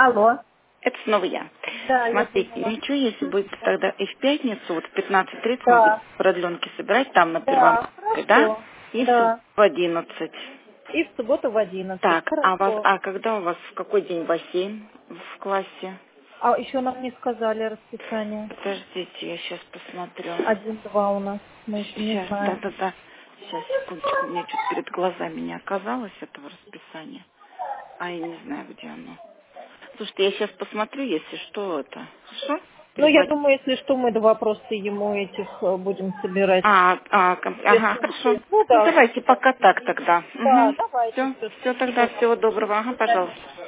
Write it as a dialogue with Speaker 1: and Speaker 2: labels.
Speaker 1: Алло.
Speaker 2: Это снова я.
Speaker 1: Да, я
Speaker 2: Смотрите,
Speaker 1: поняла.
Speaker 2: ничего, если будет тогда и в пятницу, вот в 15:30 мы будем
Speaker 1: Да.
Speaker 2: продленки собирать там на
Speaker 1: Да,
Speaker 2: Первомайской, да?
Speaker 1: хорошо.
Speaker 2: И в субботу
Speaker 1: Да.
Speaker 2: в 11.
Speaker 1: И в субботу в 11.
Speaker 2: Так,
Speaker 1: Хорошо.
Speaker 2: когда у вас в какой день бассейн в классе?
Speaker 1: А еще нам не сказали расписание.
Speaker 2: Подождите, я сейчас посмотрю.
Speaker 1: 1-2 у нас. Мы еще не
Speaker 2: Сейчас,
Speaker 1: знаем.
Speaker 2: да. Сейчас, секундочку, у меня что-то перед глазами не оказалось этого расписания. А я не знаю, где оно. Слушайте, я сейчас посмотрю, если что это. Хорошо?
Speaker 1: Ну, я
Speaker 2: Перезвоню.
Speaker 1: думаю, если что, мы два просто ему этих будем собирать. Две
Speaker 2: Ага, хорошо.
Speaker 1: сумки. Ну
Speaker 2: Ну,
Speaker 1: да.
Speaker 2: давайте пока так тогда.
Speaker 1: Да,
Speaker 2: Угу.
Speaker 1: давайте.
Speaker 2: Все,
Speaker 1: Всё,
Speaker 2: все тогда,
Speaker 1: спасибо.
Speaker 2: всего доброго. Ага,
Speaker 1: До свидания.
Speaker 2: пожалуйста.